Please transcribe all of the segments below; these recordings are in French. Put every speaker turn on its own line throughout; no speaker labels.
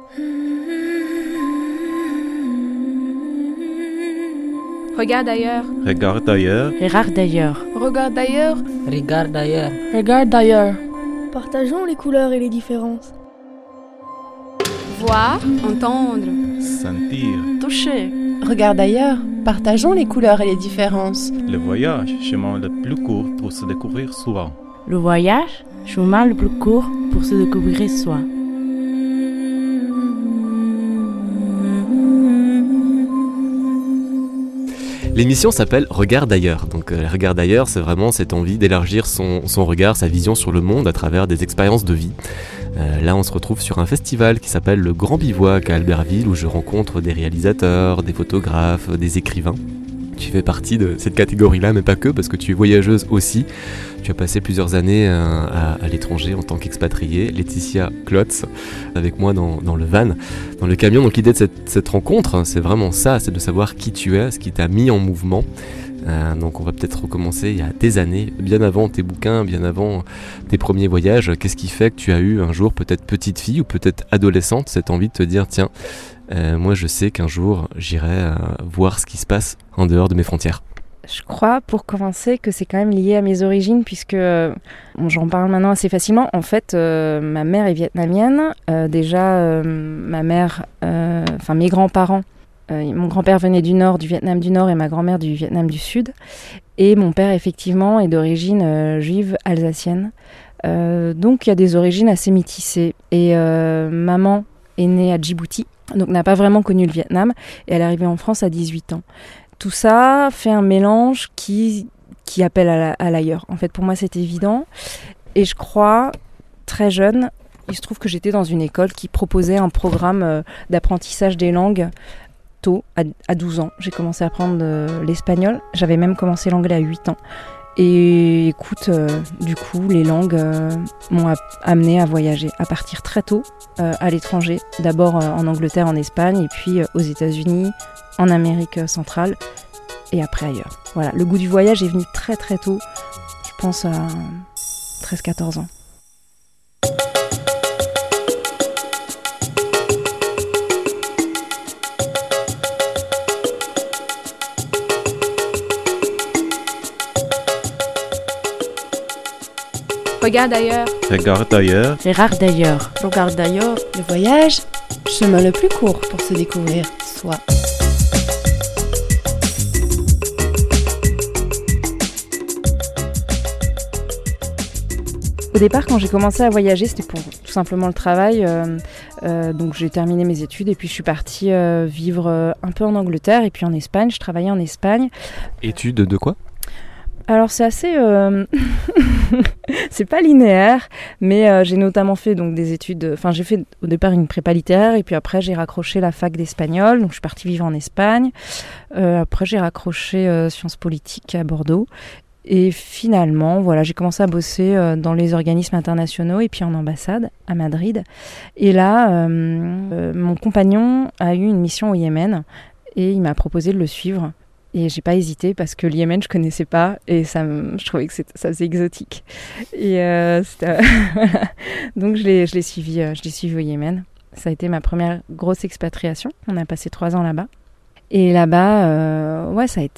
Regarde ailleurs.
Regarde ailleurs.
Regarde ailleurs.
Regarde ailleurs.
Regarde ailleurs.
Regarde ailleurs.
Partageons les couleurs et les différences.
Voir, entendre.
Sentir.
Toucher. Regarde ailleurs. Partageons les couleurs et les différences.
Le voyage, chemin le plus court pour se découvrir soi.
Le voyage, chemin le plus court pour se découvrir soi.
L'émission s'appelle Regarde ailleurs. Donc Regarde ailleurs, c'est vraiment cette envie d'élargir son regard, sa vision sur le monde à travers des expériences de vie. Là, on se retrouve sur un festival qui s'appelle le Grand Bivouac à Albertville, où je rencontre des réalisateurs, des photographes, des écrivains. Tu fais partie de cette catégorie-là, mais pas que, parce que tu es voyageuse aussi. Tu as passé plusieurs années à l'étranger en tant qu'expatriée. Laetitia Klotz, avec moi dans le van, dans le camion. Donc l'idée de cette rencontre, c'est vraiment ça, c'est de savoir qui tu es, ce qui t'a mis en mouvement. Donc on va peut-être recommencer il y a des années, bien avant tes bouquins, bien avant tes premiers voyages. Qu'est-ce qui fait que tu as eu un jour, peut-être petite fille ou peut-être adolescente, cette envie de te dire tiens, moi je sais qu'un jour j'irai voir ce qui se passe en dehors de mes frontières.
Je crois, pour commencer, que c'est quand même lié à mes origines, puisque j'en parle maintenant assez facilement. En fait, ma mère est vietnamienne. Ma mère, mes grands-parents, mon grand-père venait du nord, du Vietnam du Nord, et ma grand-mère du Vietnam du Sud. Et mon père, effectivement, est d'origine juive alsacienne. Donc, il y a des origines assez métissées. Et maman est née à Djibouti, donc n'a pas vraiment connu le Vietnam, et elle est arrivée en France à 18 ans. Tout ça fait un mélange qui appelle à l'ailleurs. En fait, pour moi, c'est évident. Et je crois, très jeune, il se trouve que j'étais dans une école qui proposait un programme d'apprentissage des langues tôt, à 12 ans. J'ai commencé à apprendre l'espagnol. J'avais même commencé l'anglais à 8 ans. Et écoute, du coup, les langues m'ont amené à voyager, à partir très tôt à l'étranger. D'abord en Angleterre, en Espagne, et puis aux États-Unis, en Amérique centrale, et après ailleurs. Voilà, le goût du voyage est venu très très tôt, je pense à 13-14 ans.
Regarde ailleurs.
Regarde ailleurs.
Regarde ailleurs.
Regarde ailleurs.
Le voyage, chemin le plus court pour se découvrir soi.
Au départ, quand j'ai commencé à voyager, c'était pour tout simplement le travail. Donc j'ai terminé mes études et puis je suis partie vivre un peu en Angleterre et puis en Espagne. Je travaillais en Espagne.
Études de quoi ?
Alors c'est assez... c'est pas linéaire, mais j'ai notamment fait donc, des études... Enfin, j'ai fait au départ une prépa littéraire et puis après j'ai raccroché la fac d'espagnol. Donc je suis partie vivre en Espagne. Après j'ai raccroché sciences politiques à Bordeaux. Et finalement, voilà, j'ai commencé à bosser dans les organismes internationaux et puis en ambassade à Madrid. Et là, mon compagnon a eu une mission au Yémen et il m'a proposé de le suivre. Et j'ai pas hésité parce que le Yémen, je connaissais pas et je trouvais que ça faisait exotique. Et donc je l'ai suivi au Yémen. Ça a été ma première grosse expatriation. On a passé 3 ans là-bas. Et là-bas,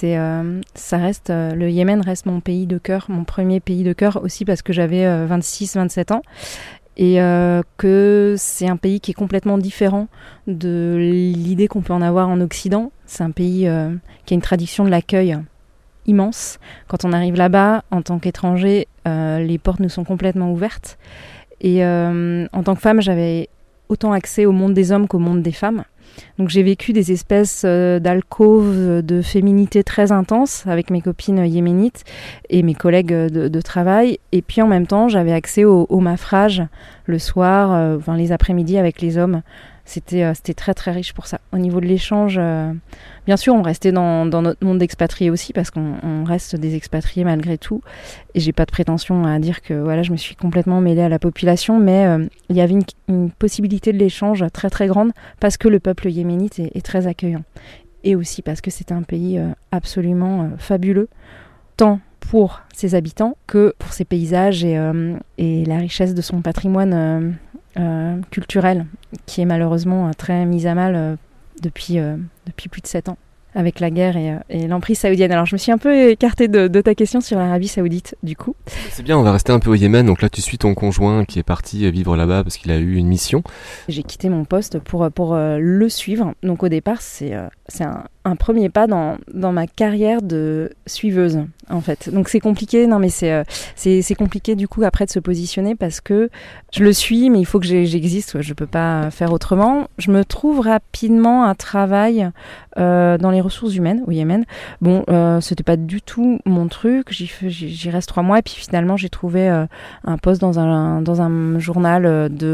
le Yémen reste mon pays de cœur, mon premier pays de cœur aussi parce que j'avais 26-27 ans et que c'est un pays qui est complètement différent de l'idée qu'on peut en avoir en Occident. C'est un pays qui a une tradition de l'accueil immense. Quand on arrive là-bas, en tant qu'étranger, les portes nous sont complètement ouvertes. Et en tant que femme, j'avais autant accès au monde des hommes qu'au monde des femmes. Donc j'ai vécu des espèces d'alcôves de féminité très intenses avec mes copines yéménites et mes collègues de travail. Et puis en même temps, j'avais accès au mafrage le soir, les après-midi avec les hommes. C'était très très riche pour ça. Au niveau de l'échange, bien sûr, on restait dans notre monde d'expatriés aussi parce qu'on reste des expatriés malgré tout. Et j'ai pas de prétention à dire que voilà, je me suis complètement mêlée à la population, mais il y avait une possibilité de l'échange très très grande parce que le peuple yéménite est très accueillant. Et aussi parce que c'est un pays absolument fabuleux, tant pour ses habitants que pour ses paysages et la richesse de son patrimoine culturelle qui est malheureusement très mise à mal depuis plus de 7 ans. Avec la guerre et l'emprise saoudienne. Alors je me suis un peu écartée de ta question sur l'Arabie Saoudite du coup.
C'est bien, on va rester un peu au Yémen. Donc là tu suis ton conjoint qui est parti vivre là-bas parce qu'il a eu une mission.
J'ai quitté mon poste pour le suivre. Donc au départ c'est un premier pas dans ma carrière de suiveuse en fait. Donc c'est compliqué, non mais c'est compliqué du coup après de se positionner parce que je le suis mais il faut que j'existe, je peux pas faire autrement. Je me trouve rapidement un travail dans les ressources humaines au Yémen. Bon, c'était pas du tout mon truc, j'y reste 3 mois et puis finalement j'ai trouvé un poste dans un journal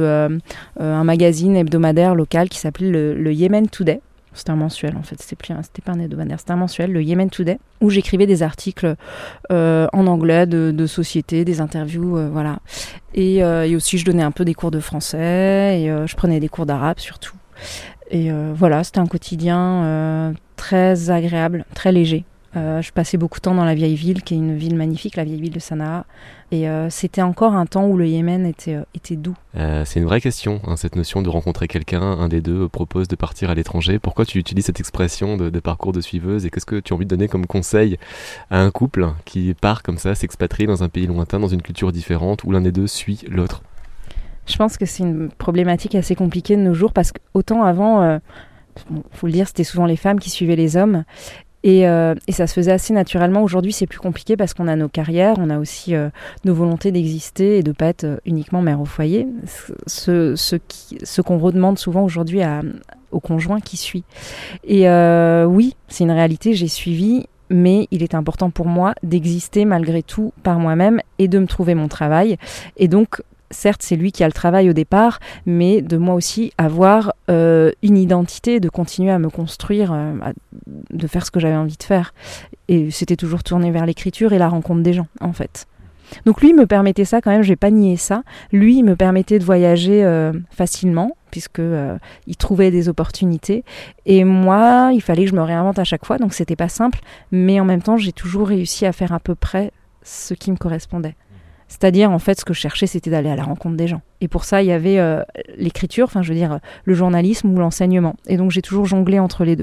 un magazine hebdomadaire local qui s'appelait le Yemen Today. C'était un mensuel en fait, c'était pas un hebdomadaire, c'était un mensuel, le Yemen Today, où j'écrivais des articles en anglais de société, des interviews, voilà. Et aussi je donnais un peu des cours de français et je prenais des cours d'arabe surtout. Et voilà, c'était un quotidien très agréable, très léger. Je passais beaucoup de temps dans la vieille ville, qui est une ville magnifique, la vieille ville de Sanaa. Et c'était encore un temps où le Yémen était doux.
C'est une vraie question, hein, cette notion de rencontrer quelqu'un, un des deux propose de partir à l'étranger. Pourquoi tu utilises cette expression de parcours de suiveuse et qu'est-ce que tu as envie de donner comme conseil à un couple qui part comme ça, s'expatrie dans un pays lointain, dans une culture différente, où l'un des deux suit l'autre?
Je pense que c'est une problématique assez compliquée de nos jours parce qu'autant avant, faut le dire, c'était souvent les femmes qui suivaient les hommes. Et ça se faisait assez naturellement. Aujourd'hui, c'est plus compliqué parce qu'on a nos carrières, on a aussi nos volontés d'exister et de ne pas être uniquement mère au foyer. Ce qu'on redemande souvent aujourd'hui au conjoint qui suit. Et oui, c'est une réalité, j'ai suivi, mais il est important pour moi d'exister malgré tout par moi-même et de me trouver mon travail. Et donc, certes, c'est lui qui a le travail au départ, mais de moi aussi avoir une identité, de continuer à me construire, de faire ce que j'avais envie de faire. Et c'était toujours tourné vers l'écriture et la rencontre des gens, en fait. Donc lui, il me permettait ça quand même, je vais pas nier ça. Lui, il me permettait de voyager facilement, puisque il trouvait des opportunités. Et moi, il fallait que je me réinvente à chaque fois, donc c'était pas simple. Mais en même temps, j'ai toujours réussi à faire à peu près ce qui me correspondait. C'est-à-dire, en fait, ce que je cherchais, c'était d'aller à la rencontre des gens. Et pour ça, il y avait l'écriture, enfin, je veux dire, le journalisme ou l'enseignement. Et donc, j'ai toujours jonglé entre les deux.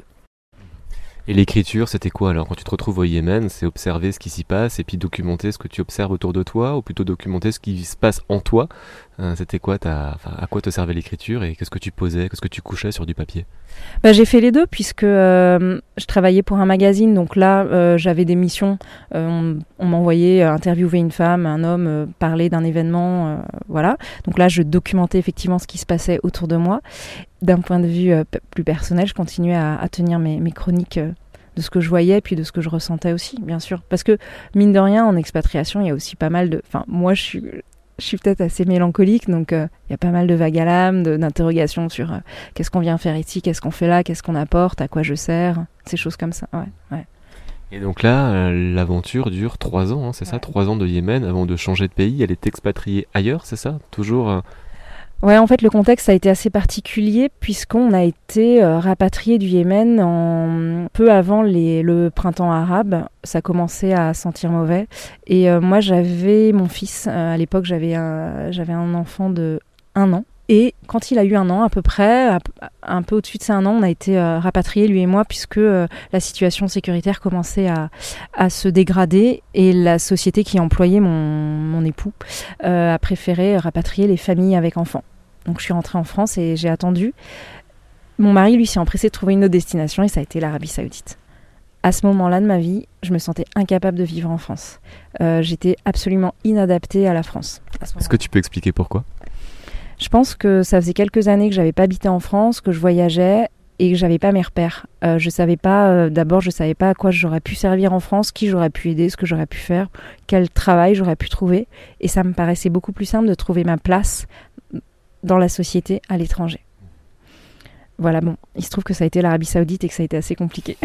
Et l'écriture, c'était quoi alors quand tu te retrouves au Yémen? C'est observer ce qui s'y passe et puis documenter ce que tu observes autour de toi, ou plutôt documenter ce qui se passe en toi? C'était quoi à quoi te servait l'écriture et qu'est-ce que tu posais, qu'est-ce que tu couchais sur du papier?
J'ai fait les deux puisque je travaillais pour un magazine, donc là j'avais des missions, on m'envoyait interviewer une femme, un homme, parler d'un événement, voilà. Donc là je documentais effectivement ce qui se passait autour de moi. D'un point de vue plus personnel, je continuais à tenir mes chroniques de ce que je voyais puis de ce que je ressentais aussi, bien sûr. Parce que mine de rien, en expatriation, il y a aussi pas mal de... Enfin, moi je suis peut-être assez mélancolique, donc il y a pas mal de vagues à l'âme, d'interrogations sur qu'est-ce qu'on vient faire ici, qu'est-ce qu'on fait là, qu'est-ce qu'on apporte, à quoi je sers, ces choses comme ça, ouais.
Et donc là, l'aventure dure 3 ans, hein, c'est ça, 3 ans de Yémen avant de changer de pays, elle est expatriée ailleurs, c'est ça? Toujours
Ouais, en fait, le contexte a été assez particulier puisqu'on a été rapatrié du Yémen peu avant le printemps arabe. Ça commençait à sentir mauvais. Et moi, j'avais mon fils. À l'époque, j'avais un enfant de 1 an. Et quand il a eu 1 an à peu près, un peu au-dessus de ces 1 an, on a été rapatriés, lui et moi, puisque la situation sécuritaire commençait à se dégrader et la société qui employait mon époux a préféré rapatrier les familles avec enfants. Donc je suis rentrée en France et j'ai attendu. Mon mari, lui, s'est empressé de trouver une autre destination et ça a été l'Arabie Saoudite. À ce moment-là de ma vie, je me sentais incapable de vivre en France. J'étais absolument inadaptée à la France.
Est-ce que tu peux expliquer pourquoi ?
Je pense que ça faisait quelques années que j'avais pas habité en France, que je voyageais et que j'avais pas mes repères. Je savais pas, d'abord je savais pas à quoi j'aurais pu servir en France, qui j'aurais pu aider, ce que j'aurais pu faire, quel travail j'aurais pu trouver. Et ça me paraissait beaucoup plus simple de trouver ma place dans la société à l'étranger. Voilà, bon, il se trouve que ça a été l'Arabie Saoudite et que ça a été assez compliqué.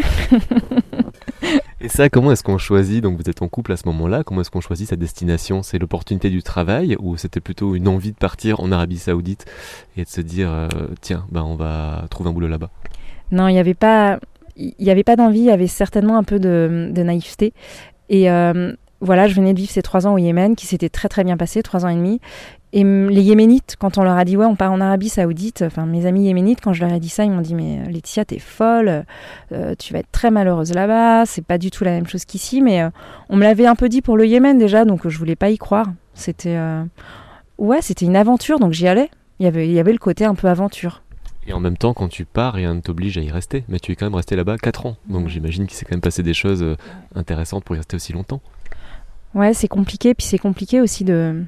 Et ça, comment est-ce qu'on choisit, donc vous êtes en couple à ce moment-là, comment est-ce qu'on choisit sa destination ? C'est l'opportunité du travail ou c'était plutôt une envie de partir en Arabie Saoudite et de se dire, tiens, on va trouver un boulot là-bas ?
Non, il n'y avait pas d'envie, il y avait certainement un peu de naïveté. Et voilà, je venais de vivre ces 3 ans au Yémen qui s'étaient très très bien passés, 3 ans et demi. Et les Yéménites, quand on leur a dit ouais, on part en Arabie Saoudite, enfin mes amis Yéménites, quand je leur ai dit ça, ils m'ont dit mais Laetitia, t'es folle, tu vas être très malheureuse là-bas, c'est pas du tout la même chose qu'ici, mais on me l'avait un peu dit pour le Yémen déjà, donc je voulais pas y croire. C'était une aventure, donc j'y allais. Il y avait le côté un peu aventure.
Et en même temps, quand tu pars, rien ne t'oblige à y rester. Mais tu es quand même resté là-bas 4 ans. Donc j'imagine qu'il s'est quand même passé des choses intéressantes pour y rester aussi longtemps. Ouais,
c'est compliqué. Puis c'est compliqué aussi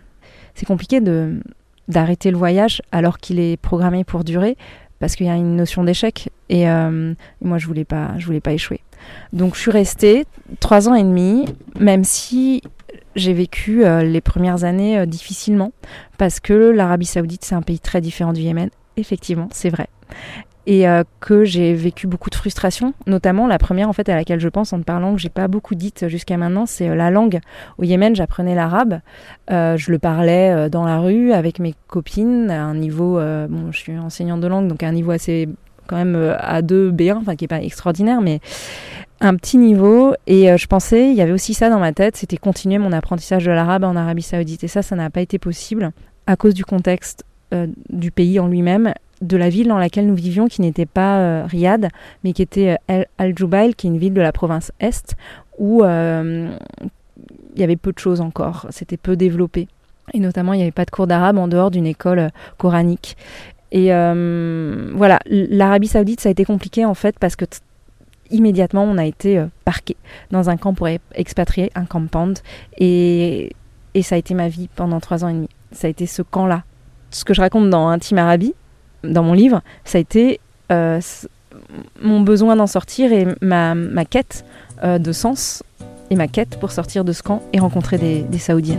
d'arrêter le voyage alors qu'il est programmé pour durer, parce qu'il y a une notion d'échec. Et moi, je voulais pas échouer. Donc je suis restée 3 ans et demi, même si j'ai vécu les premières années difficilement, parce que l'Arabie Saoudite, c'est un pays très différent du Yémen. Effectivement, c'est vrai. Et que j'ai vécu beaucoup de frustration, notamment la première en fait à laquelle je pense en te parlant, que j'ai pas beaucoup dite jusqu'à maintenant, c'est la langue. Au Yémen, j'apprenais l'arabe, je le parlais dans la rue avec mes copines à un niveau, je suis enseignante de langue, donc à un niveau assez quand même A2, B1, enfin qui est pas extraordinaire, mais un petit niveau. Et je pensais, il y avait aussi ça dans ma tête, c'était continuer mon apprentissage de l'arabe en Arabie Saoudite. Et ça n'a pas été possible à cause du contexte du pays en lui-même, de la ville dans laquelle nous vivions, qui n'était pas Riyad, mais qui était Al-Jubail, qui est une ville de la province Est, où il y avait peu de choses encore, c'était peu développé. Et notamment, il n'y avait pas de cours d'arabe en dehors d'une école coranique. Et voilà, l'Arabie Saoudite, ça a été compliqué en fait, parce que immédiatement, on a été parqué dans un camp pour expatriés, un compound, et ça a été ma vie pendant 3 ans et demi. Ça a été ce camp-là. Ce que je raconte dans Intime Arabie, dans mon livre, ça a été mon besoin d'en sortir et ma quête de sens et ma quête pour sortir de ce camp et rencontrer des Saoudiennes.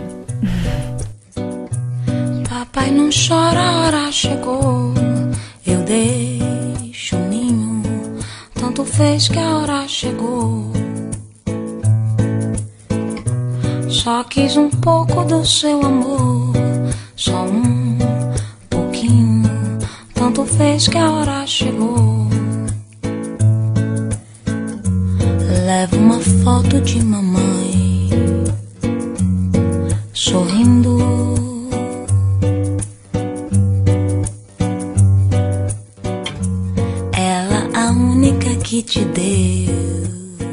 Papai não chora, a hora chegou. Eu deixo o ninho, tanto fez que a hora chegou. Só quis pouco do seu amor, só pouquinho, tanto fez que a hora chegou. Levo uma foto de mamãe, sorrindo. Ela a única que te deu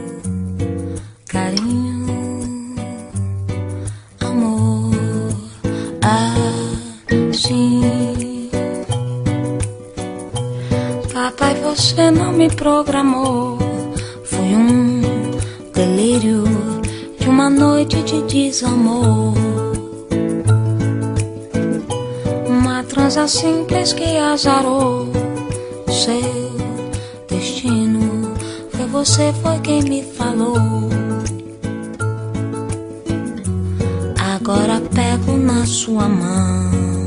carinho, amor, assim. Papai, você não me programou. Foi delírio de uma noite de desamor. Uma transa simples que azarou seu destino. Foi você, foi quem me falou. Agora pego na sua mão,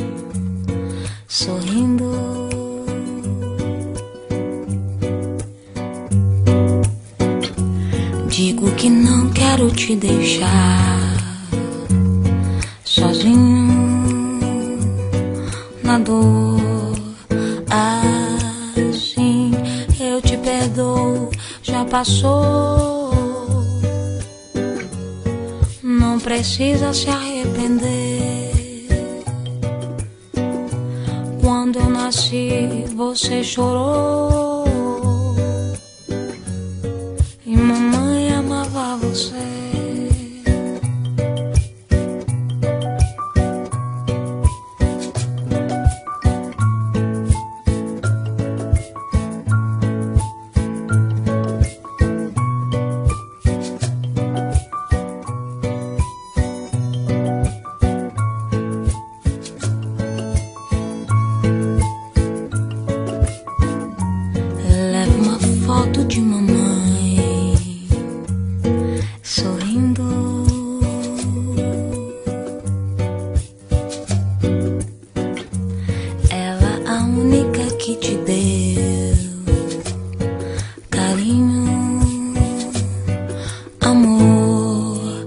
sorrindo. Digo que não quero te deixar sozinho na dor. Assim eu te perdoo, já passou. Não precisa se arrepender. Quando eu nasci, você chorou. E mamãe amava você. Leva uma foto de mamãe sorrindo. Ela a única que te deu carinho, amor,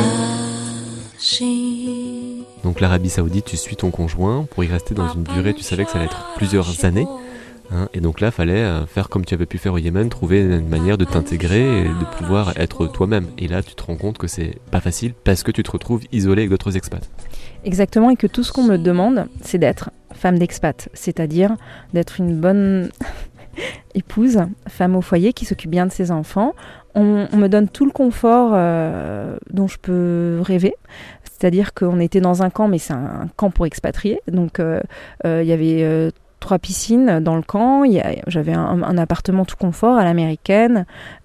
assim.
Donc l'Arabie Saoudite, tu suis ton conjoint pour y rester dans une durée, tu savais que ça allait être plusieurs années. Hein, et donc là, fallait faire comme tu avais pu faire au Yémen, trouver une manière de t'intégrer et de pouvoir être toi-même. Et là, tu te rends compte que c'est pas facile parce que tu te retrouves isolé avec d'autres expats.
Exactement, et que tout ce qu'on me demande, c'est d'être femme d'expat, c'est-à-dire d'être une bonne épouse, femme au foyer qui s'occupe bien de ses enfants. On me donne tout le confort dont je peux rêver. C'est-à-dire qu'on était dans un camp, mais c'est un camp pour expatriés. Donc, il y avait 3 piscines dans le camp. J'avais un appartement tout confort à l'américaine,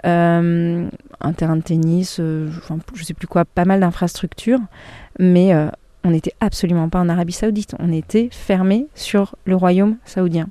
un terrain de tennis, je sais plus quoi, pas mal d'infrastructures. Mais on n'était absolument pas en Arabie Saoudite. On était fermé sur le royaume saoudien.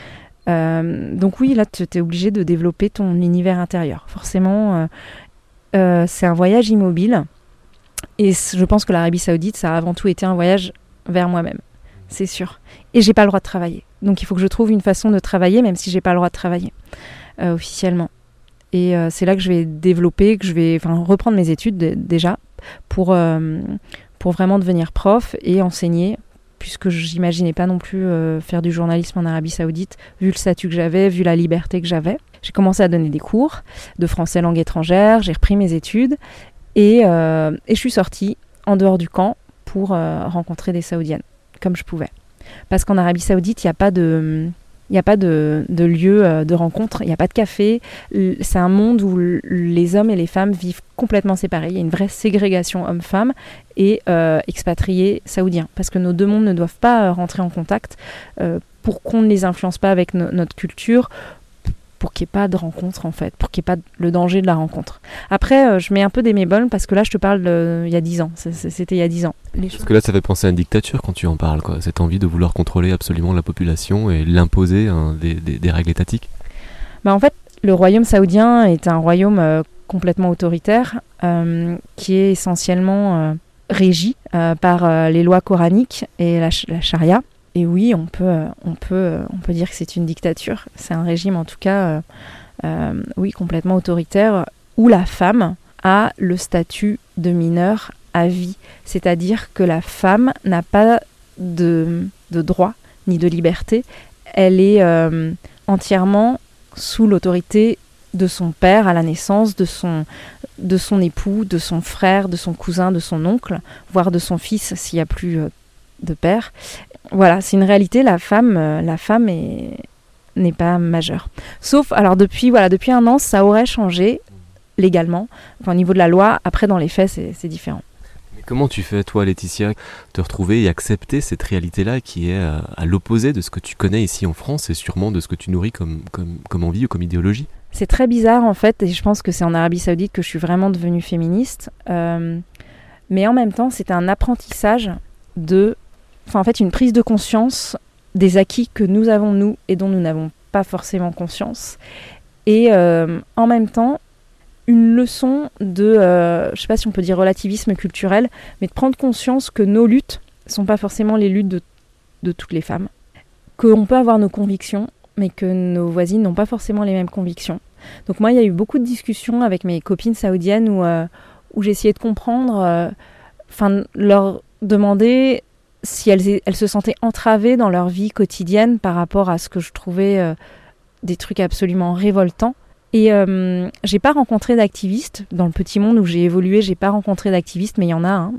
Donc oui, là, tu es obligé de développer ton univers intérieur. Forcément, c'est un voyage immobile. Et je pense que l'Arabie Saoudite, ça a avant tout été un voyage vers moi-même. C'est sûr. Et j'ai pas le droit de travailler. Donc il faut que je trouve une façon de travailler, même si j'ai pas le droit de travailler officiellement. Et c'est là que je vais développer, que je vais reprendre mes études déjà pour vraiment devenir prof et enseigner, puisque je n'imaginais pas non plus faire du journalisme en Arabie Saoudite, vu le statut que j'avais, vu la liberté que j'avais. J'ai commencé à donner des cours de français langue étrangère, j'ai repris mes études et je suis sortie en dehors du camp pour rencontrer des Saoudiennes, comme je pouvais. Parce qu'en Arabie Saoudite, il n'y a pas de lieu de rencontre, il n'y a pas de café. C'est un monde où les hommes et les femmes vivent complètement séparés. Il y a une vraie ségrégation hommes-femmes et expatriés saoudiens. Parce que nos deux mondes ne doivent pas rentrer en contact pour qu'on ne les influence pas avec notre culture, pour qu'il n'y ait pas de rencontre en fait, pour qu'il n'y ait pas le danger de la rencontre. Après, je mets un peu des bémols parce que là, je te parle il y a 10 ans. C'était il y a 10 ans.
Parce que là, ça fait penser à une dictature quand tu en parles, quoi. Cette envie de vouloir contrôler absolument la population et l'imposer des règles étatiques.
En fait, le royaume saoudien est un royaume complètement autoritaire qui est essentiellement régi par les lois coraniques et la charia. Et oui, on peut dire que c'est une dictature. C'est un régime, en tout cas, oui, complètement autoritaire, où la femme a le statut de mineure à vie. C'est-à-dire que la femme n'a pas de droit ni de liberté. Elle est entièrement sous l'autorité de son père à la naissance, de son époux, de son frère, de son cousin, de son oncle, voire de son fils s'il n'y a plus de père. Voilà, c'est une réalité, la femme n'est pas majeure. Sauf, alors depuis 1 an, ça aurait changé légalement, au niveau de la loi. Après, dans les faits, c'est différent.
Mais comment tu fais, toi, Laetitia, te retrouver et accepter cette réalité-là qui est à l'opposé de ce que tu connais ici en France et sûrement de ce que tu nourris comme envie ou comme idéologie?
C'est très bizarre, en fait, et je pense que c'est en Arabie Saoudite que je suis vraiment devenue féministe. Mais en même temps, c'est un apprentissage une prise de conscience des acquis que nous avons, nous, et dont nous n'avons pas forcément conscience. Et en même temps, une leçon de, je ne sais pas si on peut dire relativisme culturel, mais de prendre conscience que nos luttes ne sont pas forcément les luttes de toutes les femmes. Qu'on peut avoir nos convictions, mais que nos voisines n'ont pas forcément les mêmes convictions. Donc moi, il y a eu beaucoup de discussions avec mes copines saoudiennes où j'essayais de comprendre, leur demander si elles se sentaient entravées dans leur vie quotidienne par rapport à ce que je trouvais des trucs absolument révoltants. Et j'ai pas rencontré d'activistes. Dans le petit monde où j'ai évolué, j'ai pas rencontré d'activistes, mais il y en a.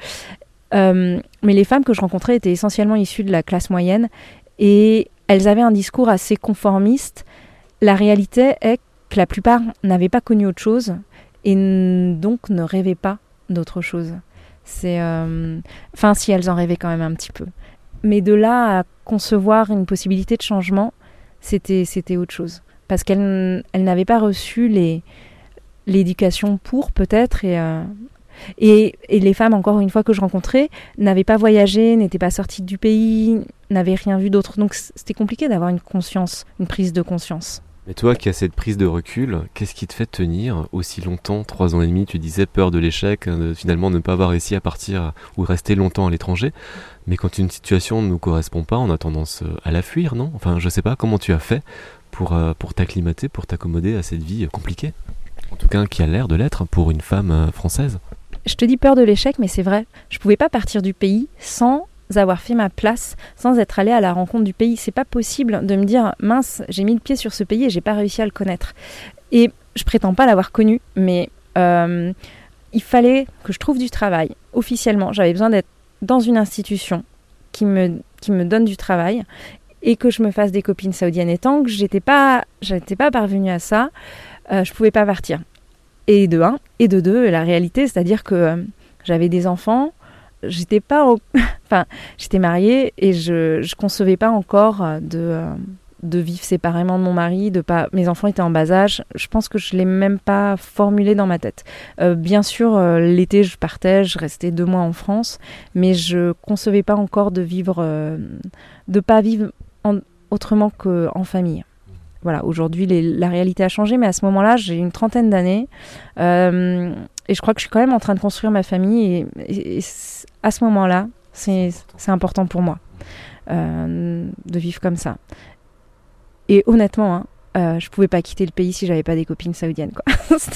Mais les femmes que je rencontrais étaient essentiellement issues de la classe moyenne et elles avaient un discours assez conformiste. La réalité est que la plupart n'avaient pas connu autre chose et donc ne rêvaient pas d'autre chose. Si elles en rêvaient quand même un petit peu. Mais de là à concevoir une possibilité de changement, c'était autre chose. Parce qu'elles n'avaient pas reçu l'éducation pour, peut-être. Et les femmes, encore une fois, que je rencontrais, n'avaient pas voyagé, n'étaient pas sorties du pays, n'avaient rien vu d'autre. Donc c'était compliqué d'avoir une prise de conscience.
Mais toi qui as cette prise de recul, qu'est-ce qui te fait tenir aussi longtemps, 3 ans et demi, tu disais peur de l'échec, de finalement ne pas avoir réussi à partir ou rester longtemps à l'étranger. Mais quand une situation ne nous correspond pas, on a tendance à la fuir, non? Enfin, je sais pas, comment tu as fait pour t'acclimater, pour t'accommoder à cette vie compliquée? En tout cas, qui a l'air de l'être pour une femme française.
Je te dis peur de l'échec, mais c'est vrai. Je pouvais pas partir du pays sans avoir fait ma place, sans être allée à la rencontre du pays. C'est pas possible de me dire mince, j'ai mis le pied sur ce pays et j'ai pas réussi à le connaître. Et je prétends pas l'avoir connu, mais il fallait que je trouve du travail officiellement. J'avais besoin d'être dans une institution qui me donne du travail et que je me fasse des copines saoudiennes. Et tant que j'étais pas parvenue à ça, je pouvais pas partir. Et de un, et de deux, la réalité, c'est-à-dire que j'avais des enfants, j'étais mariée et je concevais pas encore de vivre séparément de mon mari, mes enfants étaient en bas âge. Je pense que je l'ai même pas formulé dans ma tête. Bien sûr, l'été, je partais, je restais 2 mois en France, mais je concevais pas encore de pas vivre autrement qu'en famille. Voilà, aujourd'hui, la réalité a changé, mais à ce moment-là, j'ai une 30aine d'années et je crois que je suis quand même en train de construire ma famille et à ce moment-là, c'est important pour moi de vivre comme ça. Et honnêtement, je pouvais pas quitter le pays si j'avais pas des copines saoudiennes, quoi.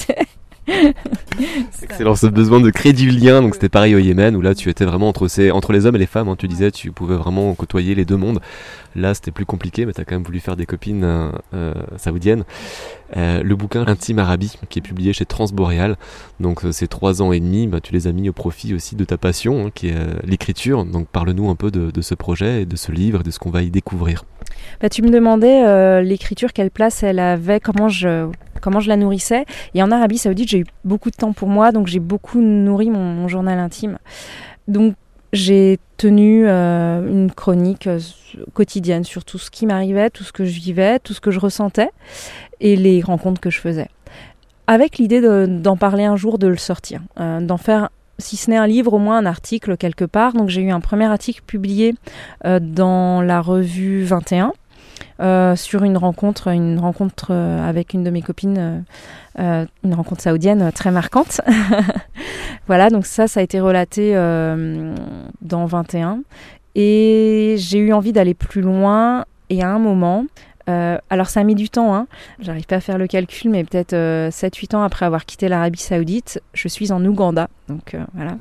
Excellent, ce besoin de créer du lien, donc c'était pareil au Yémen où là tu étais vraiment entre les hommes et les femmes, hein, tu disais tu pouvais vraiment côtoyer les deux mondes. Là c'était plus compliqué, mais tu as quand même voulu faire des copines saoudiennes. Le bouquin Intime Arabie qui est publié chez Transboréal, donc ces 3 ans et demi, tu les as mis au profit aussi de ta passion, hein, qui est l'écriture. Donc parle-nous un peu de ce projet et de ce livre et de ce qu'on va y découvrir.
Tu me demandais l'écriture, quelle place elle avait, comment je la nourrissais. Et en Arabie Saoudite, j'ai eu beaucoup de temps pour moi, donc j'ai beaucoup nourri mon journal intime. Donc j'ai tenu une chronique quotidienne sur tout ce qui m'arrivait, tout ce que je vivais, tout ce que je ressentais et les rencontres que je faisais. Avec l'idée d'en parler un jour, de le sortir, d'en faire, si ce n'est un livre, au moins un article quelque part. Donc j'ai eu un premier article publié dans la revue 21 sur une rencontre avec une de mes copines, une rencontre saoudienne très marquante. Voilà, donc ça a été relaté dans 21. Et j'ai eu envie d'aller plus loin. Et à un moment, alors ça a mis du temps, hein. J'arrive pas à faire le calcul, mais peut-être 7-8 ans après avoir quitté l'Arabie Saoudite, je suis en Ouganda. Donc voilà.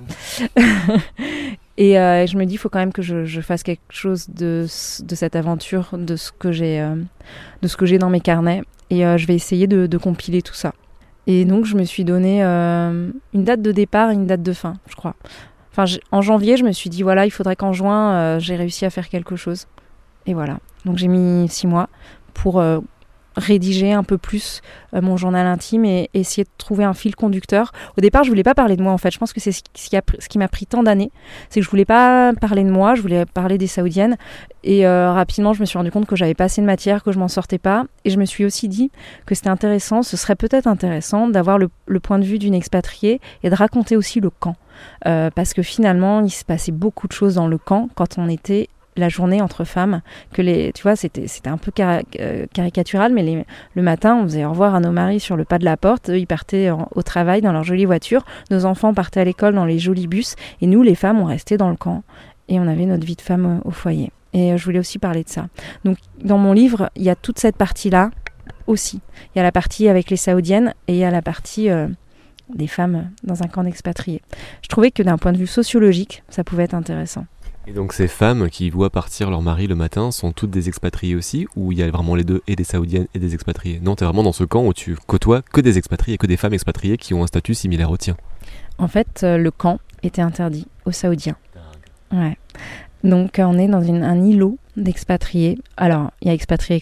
Et je me dis, il faut quand même que je fasse quelque chose de cette aventure, de ce que j'ai dans mes carnets. Et je vais essayer de compiler tout ça. Et donc, je me suis donné une date de départ et une date de fin, je crois. Enfin, en janvier, je me suis dit, voilà, il faudrait qu'en juin, j'ai réussi à faire quelque chose. Et voilà. Donc, j'ai mis 6 mois pour rédiger un peu plus mon journal intime et essayer de trouver un fil conducteur. Au départ, je voulais pas parler de moi, en fait. Je pense que c'est ce qui m'a pris tant d'années. C'est que je voulais pas parler de moi, je voulais parler des Saoudiennes. Et rapidement, je me suis rendu compte que j'avais pas assez de matière, que je m'en sortais pas. Et je me suis aussi dit que c'était intéressant, ce serait peut-être intéressant d'avoir le point de vue d'une expatriée et de raconter aussi le camp. Parce que finalement, il se passait beaucoup de choses dans le camp quand on était la journée entre femmes, tu vois, c'était un peu caricatural, mais le matin, on faisait au revoir à nos maris sur le pas de la porte, eux, ils partaient au travail dans leur jolie voiture, nos enfants partaient à l'école dans les jolis bus, et nous, les femmes, on restait dans le camp, et on avait notre vie de femme au foyer. Et je voulais aussi parler de ça. Donc, dans mon livre, il y a toute cette partie-là aussi. Il y a la partie avec les Saoudiennes, et il y a la partie des femmes dans un camp d'expatriés. Je trouvais que d'un point de vue sociologique, ça pouvait être intéressant.
Et donc ces femmes qui voient partir leur mari le matin sont toutes des expatriées aussi, ou il y a vraiment les deux, et des Saoudiennes et des expatriées? Non, t'es vraiment dans ce camp où tu côtoies que des expatriés, que des femmes expatriées qui ont un statut similaire au tien. En fait,
le camp était interdit aux Saoudiens. Ouais. Donc on est dans un îlot d'expatriés. Alors, il y a expatriés,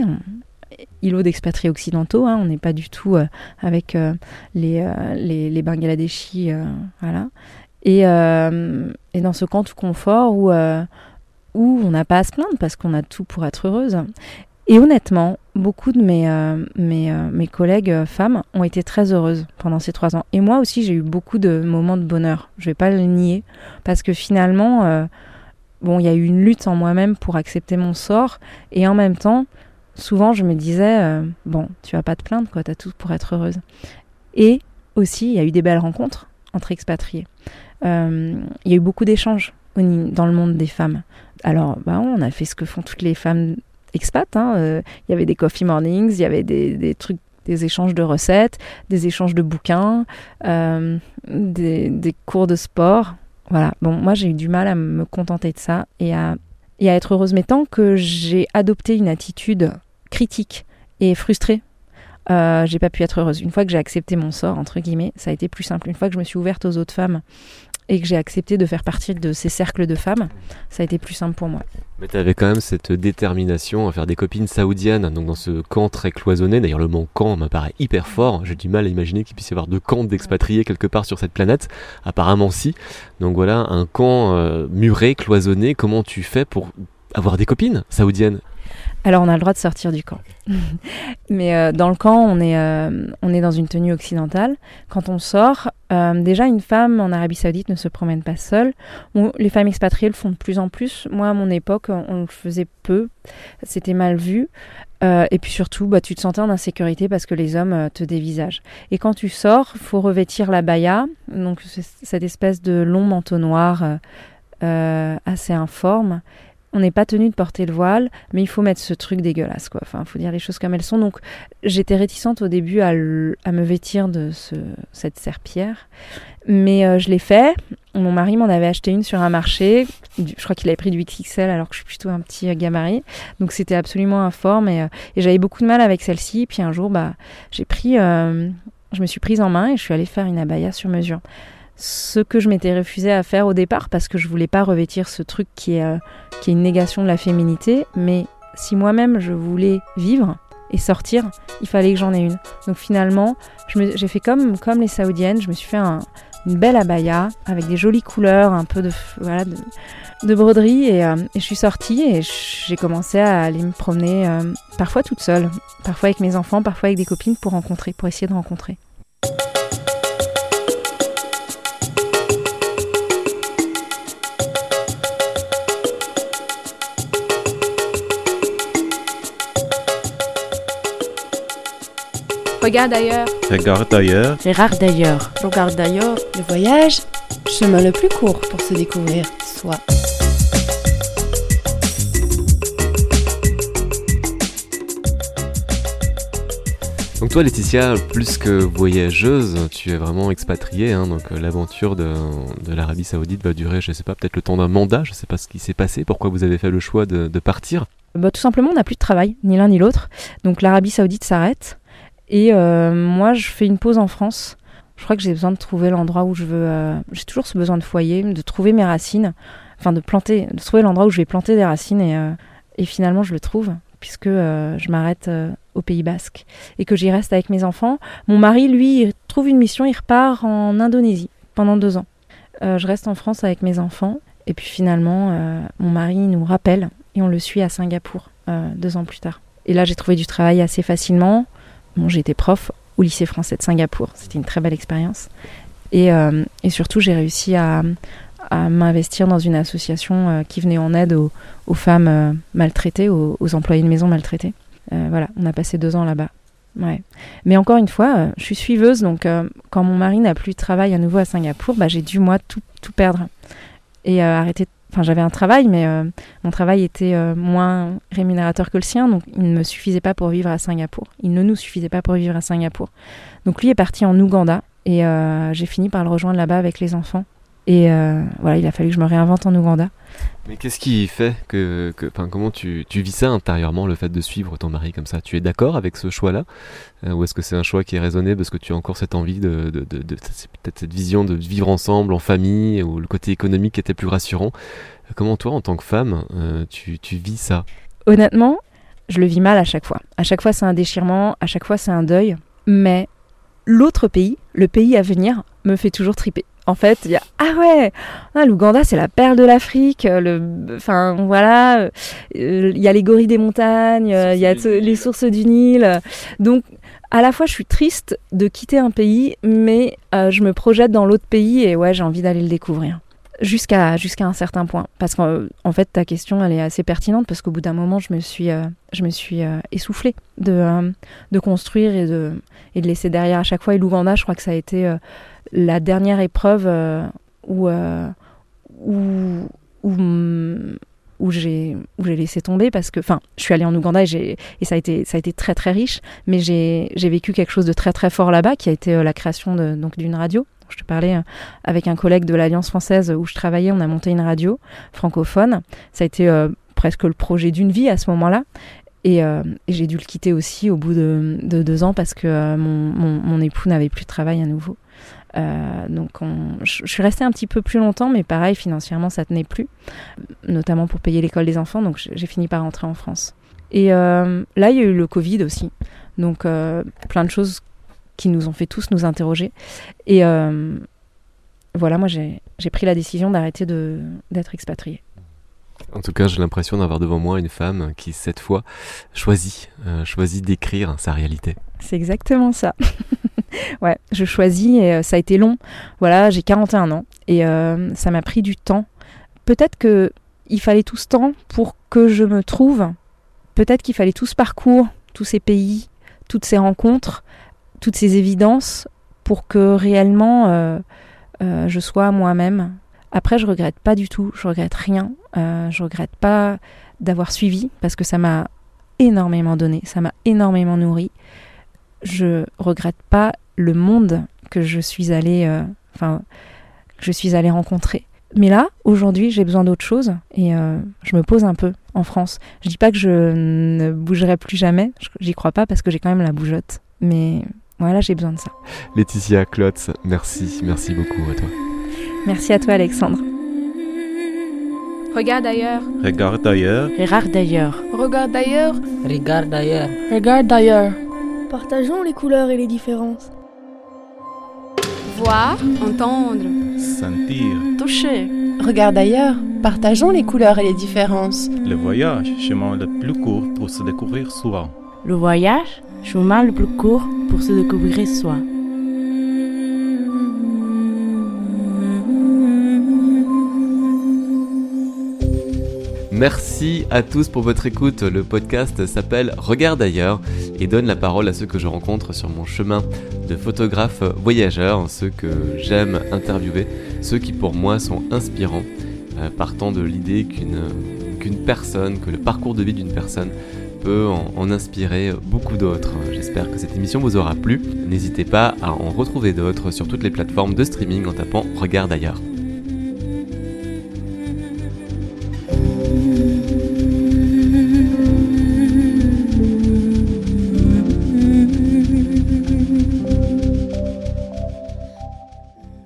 îlot d'expatriés occidentaux, hein, on n'est pas du tout avec les Bangladeshis, voilà. Et dans ce camp tout confort où on n'a pas à se plaindre parce qu'on a tout pour être heureuse. Et honnêtement, beaucoup de mes collègues femmes ont été très heureuses pendant ces 3 ans. Et moi aussi, j'ai eu beaucoup de moments de bonheur. Je ne vais pas le nier parce que finalement, il y a eu une lutte en moi-même pour accepter mon sort. Et en même temps, souvent, je me disais, tu vas pas te plaindre, quoi, t'as tout pour être heureuse. Et aussi, il y a eu des belles rencontres entre expatriés. Il y a eu beaucoup d'échanges dans le monde des femmes. Alors, on a fait ce que font toutes les femmes expats. Il y avait des coffee mornings, il y avait des trucs, des échanges de recettes, des échanges de bouquins, des cours de sport. Voilà, bon, moi j'ai eu du mal à me contenter de ça et à être heureuse. Mais tant que j'ai adopté une attitude critique et frustrée, j'ai pas pu être heureuse. Une fois que j'ai accepté mon sort, entre guillemets, ça a été plus simple. Une fois que je me suis ouverte aux autres femmes et que j'ai accepté de faire partie de ces cercles de femmes, ça a été plus simple pour moi.
Mais tu avais quand même cette détermination à faire des copines saoudiennes, donc dans ce camp très cloisonné. D'ailleurs, le mot camp m'apparaît hyper fort. J'ai du mal à imaginer qu'il puisse y avoir 2 camps d'expatriés quelque part sur cette planète. Apparemment, si. Donc voilà, un camp muré, cloisonné. Comment tu fais pour avoir des copines saoudiennes ?
Alors, on a le droit de sortir du camp. Mais dans le camp, on est dans une tenue occidentale. Quand on sort, déjà, une femme en Arabie Saoudite ne se promène pas seule. Les femmes expatriées le font de plus en plus. Moi, à mon époque, on le faisait peu. C'était mal vu. Et puis surtout, tu te sentais en insécurité parce que les hommes te dévisagent. Et quand tu sors, il faut revêtir la baya. Donc, c'est cette espèce de long manteau noir assez informe. On n'est pas tenu de porter le voile, mais il faut mettre ce truc dégueulasse, quoi. Enfin, il faut dire les choses comme elles sont. Donc, j'étais réticente au début à me vêtir de cette serpillière. Mais je l'ai fait. Mon mari m'en avait acheté une sur un marché. Je crois qu'il avait pris du XXL alors que je suis plutôt un petit gabarit. Donc, c'était absolument informe. Et j'avais beaucoup de mal avec celle-ci. Puis un jour, je me suis prise en main et je suis allée faire une abaya sur mesure. Ce que je m'étais refusée à faire au départ parce que je voulais pas revêtir ce truc qui est une négation de la féminité, mais si moi-même je voulais vivre et sortir, il fallait que j'en ai une. Donc finalement, j'ai fait comme les Saoudiennes, je me suis fait une belle abaya avec des jolies couleurs, un peu de broderie et je suis sortie et j'ai commencé à aller me promener parfois toute seule, parfois avec mes enfants, parfois avec des copines pour essayer de rencontrer.
Regarde ailleurs.
Regarde ailleurs.
Regarde d'ailleurs.
Regarde d'ailleurs.
Le voyage, chemin le plus court pour se découvrir soi.
Donc toi Laetitia, plus que voyageuse, tu es vraiment expatriée, hein, donc l'aventure de l'Arabie Saoudite va durer, je sais pas, peut-être le temps d'un mandat, je sais pas ce qui s'est passé, pourquoi vous avez fait le choix de partir ?
Tout simplement, on n'a plus de travail, ni l'un ni l'autre, donc l'Arabie Saoudite s'arrête. Et moi, je fais une pause en France. Je crois que j'ai besoin de trouver l'endroit où je veux... j'ai toujours ce besoin de foyer, de trouver mes racines, enfin de trouver l'endroit où je vais planter des racines. Et finalement, je le trouve, puisque je m'arrête au Pays Basque et que j'y reste avec mes enfants. Mon mari, lui, il trouve une mission, il repart en Indonésie pendant 2 ans. Je reste en France avec mes enfants. Et puis finalement, mon mari nous rappelle et on le suit à Singapour 2 ans plus tard. Et là, j'ai trouvé du travail assez facilement. Bon, j'ai été prof au lycée français de Singapour. C'était une très belle expérience. Et surtout, j'ai réussi à m'investir dans une association qui venait en aide aux femmes maltraitées, aux employés de maison maltraités. Voilà, on a passé 2 ans là-bas. Ouais. Mais encore une fois, je suis suiveuse. Donc, quand mon mari n'a plus de travail à nouveau à Singapour, j'ai dû, moi, tout perdre. Et arrêter. Enfin, j'avais un travail, mais mon travail était moins rémunérateur que le sien, donc il ne me suffisait pas pour vivre à Singapour. Il ne nous suffisait pas pour vivre à Singapour. Donc lui est parti en Ouganda, et j'ai fini par le rejoindre là-bas avec les enfants. Et voilà, il a fallu que je me réinvente en Ouganda.
Mais qu'est-ce qui fait comment tu vis ça intérieurement, le fait de suivre ton mari comme ça ? Tu es d'accord avec ce choix-là ? Ou est-ce que c'est un choix qui est raisonné parce que tu as encore cette envie peut-être cette vision de vivre ensemble en famille, ou le côté économique était plus rassurant ? Comment toi, en tant que femme, tu vis ça ?
Honnêtement, je le vis mal à chaque fois. À chaque fois, c'est un déchirement, à chaque fois, c'est un deuil. Mais l'autre pays, le pays à venir, me fait toujours triper. En fait, il y a l'Ouganda, c'est la perle de l'Afrique. Il y a les gorilles des montagnes, il y a les sources du Nil. Donc, à la fois, je suis triste de quitter un pays, mais je me projette dans l'autre pays et j'ai envie d'aller le découvrir. Jusqu'à un certain point. Parce qu'en fait, ta question, elle est assez pertinente parce qu'au bout d'un moment, je me suis essoufflée de construire et de laisser derrière à chaque fois. Et l'Ouganda, je crois que ça a été la dernière épreuve où j'ai laissé tomber parce que, je suis allée en Ouganda et ça a été très très riche, mais j'ai vécu quelque chose de très très fort là-bas qui a été la création d'une radio, je te parlais, avec un collègue de l'Alliance française où je travaillais, on a monté une radio francophone. Ça a été presque le projet d'une vie à ce moment-là. Et j'ai dû le quitter aussi au bout de 2 ans parce que mon époux n'avait plus de travail à nouveau. Donc je suis restée un petit peu plus longtemps, mais pareil, financièrement, ça tenait plus, notamment pour payer l'école des enfants. Donc j'ai fini par rentrer en France. Et là, il y a eu le Covid aussi. Donc plein de choses qui nous ont fait tous nous interroger. Et voilà, moi, j'ai pris la décision d'arrêter d'être expatriée.
En tout cas, j'ai l'impression d'avoir devant moi une femme qui, cette fois, choisit d'écrire sa réalité.
C'est exactement ça. Ouais, je choisis et ça a été long. Voilà, j'ai 41 ans et ça m'a pris du temps. Peut-être qu'il fallait tout ce temps pour que je me trouve. Peut-être qu'il fallait tout ce parcours, tous ces pays, toutes ces rencontres, toutes ces évidences pour que réellement je sois moi-même. Après, je regrette pas du tout, je regrette rien. Je regrette pas d'avoir suivi parce que ça m'a énormément donné, ça m'a énormément nourri. Je regrette pas le monde que je suis allée rencontrer. Mais là, aujourd'hui, j'ai besoin d'autre chose et je me pose un peu en France. Je dis pas que je ne bougerai plus jamais, j'y crois pas parce que j'ai quand même la bougeotte. Mais voilà, j'ai besoin de ça.
Laetitia Klotz, merci beaucoup à toi.
Merci à toi, Alexandre.
Regarde ailleurs.
Regarde ailleurs.
Regarde d'ailleurs.
Regarde ailleurs.
Regarde ailleurs.
Regarde d'ailleurs. Partageons les couleurs et les différences.
Voir, entendre.
Sentir.
Toucher.
Regarde ailleurs. Partageons les couleurs et les différences.
Le voyage, chemin le plus court pour se découvrir soi.
Le voyage, chemin le plus court pour se découvrir soi.
Merci à tous pour votre écoute. Le podcast s'appelle Regarde ailleurs et donne la parole à ceux que je rencontre sur mon chemin de photographe voyageur, ceux que j'aime interviewer, ceux qui pour moi sont inspirants, partant de l'idée qu'une personne, que le parcours de vie d'une personne peut en inspirer beaucoup d'autres. J'espère que cette émission vous aura plu. N'hésitez pas à en retrouver d'autres sur toutes les plateformes de streaming en tapant Regarde ailleurs.